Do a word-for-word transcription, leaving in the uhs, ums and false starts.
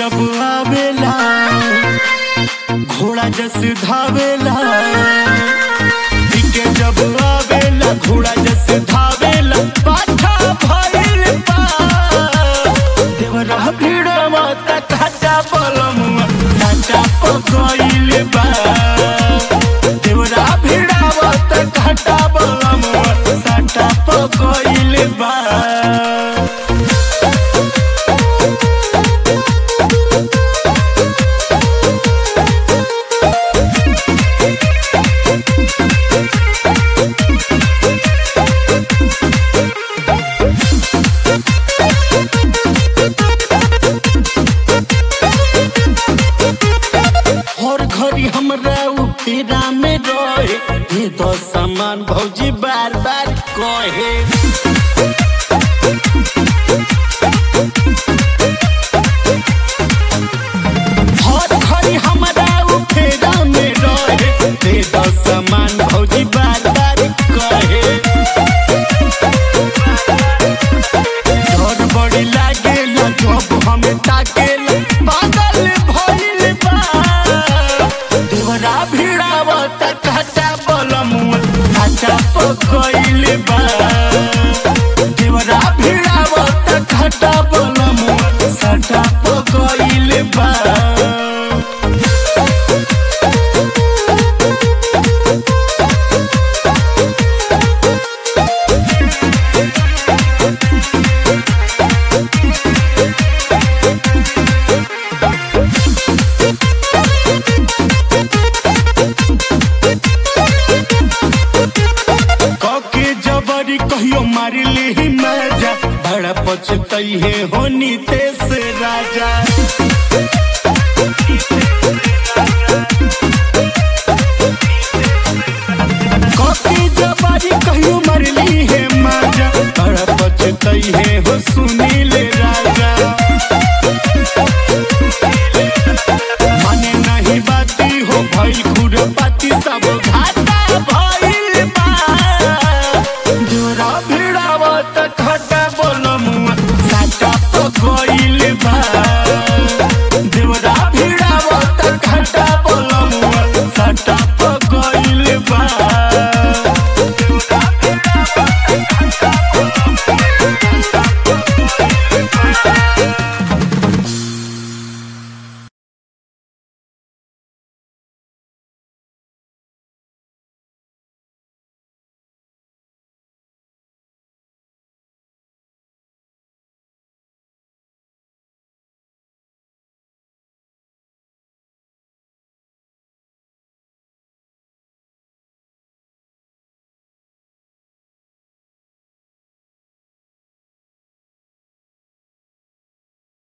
जब आवेला घोड़ा जस धावेला, के जब आवेला घोड़ा जस धावेला, पाछा भइल बा देवरा भिड़वा त काटा बलमुआ काटा पगइल बा, देवरा भिड़वा त काटा बलमुआ काटा पगइल बा। घरी हमरा उपेरा में रहे, ये तो सामान भौजी बार बार कहे। हर घरी हमरा उपेरा में रहे, ये तो सामान भौजी बार बार कहे। डर बड़ी लागेला जब हमें ताकेला, पागल भइल बा देवरा भिड़ावा त काटा बलमुआ काटा पगइल बा, देवरा भिड़ावा त काटा बलमुआ काटा पगइल बा। कहियो मारी ली मजा, बड़ा पछतई है होनी तेस राजा।